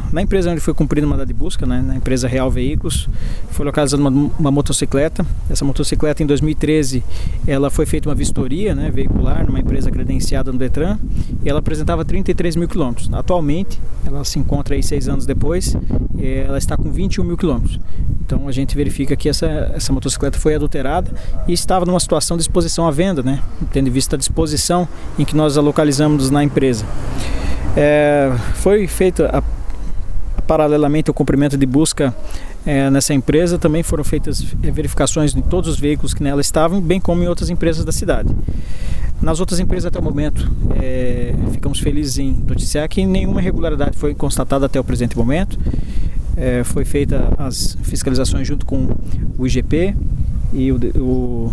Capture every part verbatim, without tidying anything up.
na empresa onde foi cumprida o mandado de busca, né, na empresa Real Veículos, foi localizada uma, uma motocicleta. Essa motocicleta, em dois mil e treze, ela foi feita uma vistoria, né, veicular numa empresa credenciada no Detran, e ela apresentava trinta e três mil quilômetros. Atualmente, ela se encontra aí seis anos depois, ela está com vinte e um mil quilômetros. Então a gente verifica que essa, essa motocicleta foi adulterada e estava numa situação de exposição à venda, né, tendo em vista a disposição em que nós a localizamos na empresa. É, foi feito a, paralelamente ao cumprimento de busca é, nessa empresa, também foram feitas verificações em todos os veículos que nela estavam, bem como em outras empresas da cidade. Nas outras empresas até o momento, é, ficamos felizes em noticiar que nenhuma irregularidade foi constatada até o presente momento. É, foi feita as fiscalizações junto com o I G P e o, o,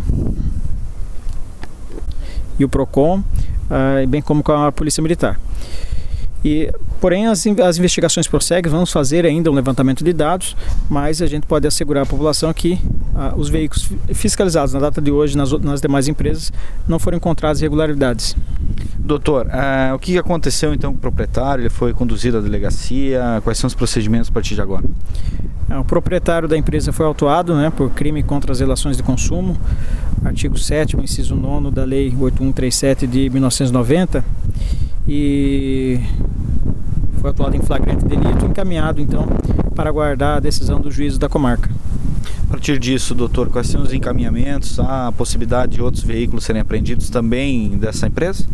e o PROCON, ah, bem como com a Polícia Militar. E, porém, as, as investigações prosseguem, vamos fazer ainda um levantamento de dados, mas a gente pode assegurar à população que ah, os veículos fiscalizados na data de hoje nas, nas demais empresas não foram encontradas irregularidades. Doutor, uh, o que aconteceu então com o proprietário? Ele foi conduzido à delegacia? Quais são os procedimentos a partir de agora? O proprietário da empresa foi autuado, né, por crime contra as relações de consumo, artigo sétimo, inciso nono da Lei oito mil cento e trinta e sete de mil novecentos e noventa, e foi autuado em flagrante delito e encaminhado então para aguardar a decisão do juízo da comarca. A partir disso, doutor, quais são os encaminhamentos? Há a possibilidade de outros veículos serem apreendidos também dessa empresa?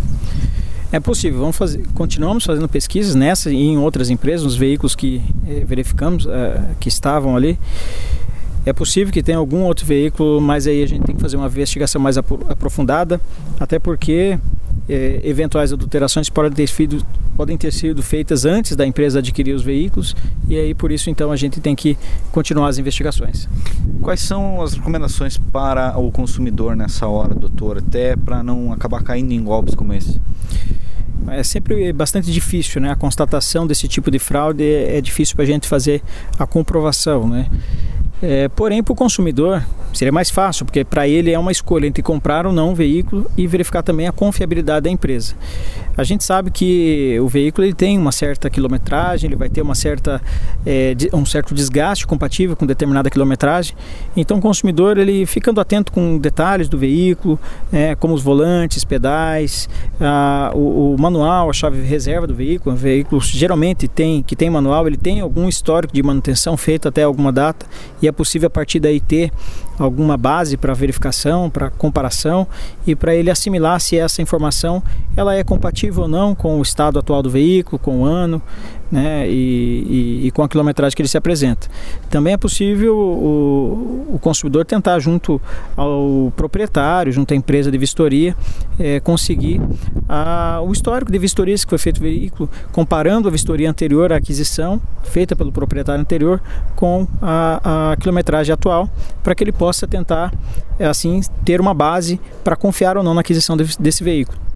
É possível, vamos fazer, continuamos fazendo pesquisas nessa e em outras empresas, nos veículos que eh, verificamos eh, que estavam ali. É possível que tenha algum outro veículo, mas aí a gente tem que fazer uma investigação mais aprofundada, até porque eh, eventuais adulterações podem ter, sido, podem ter sido feitas antes da empresa adquirir os veículos, e aí por isso então a gente tem que continuar as investigações. Quais são as recomendações para o consumidor nessa hora, doutor, até para não acabar caindo em golpes como esse? É sempre bastante difícil, né? A constatação desse tipo de fraude é, é difícil para a gente fazer a comprovação, né? É, porém, para o consumidor seria mais fácil, porque para ele é uma escolha entre comprar ou não um veículo e verificar também a confiabilidade da empresa. A gente sabe que o veículo ele tem uma certa quilometragem, ele vai ter uma certa, é, um certo desgaste compatível com determinada quilometragem. Então o consumidor, ele ficando atento com detalhes do veículo, é, como os volantes, pedais, a, o, o manual, a chave reserva do veículo. O veículo geralmente tem, que tem manual, ele tem algum histórico de manutenção feito até alguma data, e é possível a partir daí ter alguma base para verificação, para comparação e para ele assimilar se essa informação ela é compatível ou não com o estado atual do veículo, com o ano, né, e, e, e com a quilometragem que ele se apresenta. Também é possível o, o consumidor tentar junto ao proprietário, junto à empresa de vistoria, é, conseguir a, o histórico de vistorias que foi feito no veículo, comparando a vistoria anterior à aquisição, feita pelo proprietário anterior, com a, a quilometragem atual, para que ele possa tentar, assim, ter uma base para confiar ou não na aquisição desse veículo.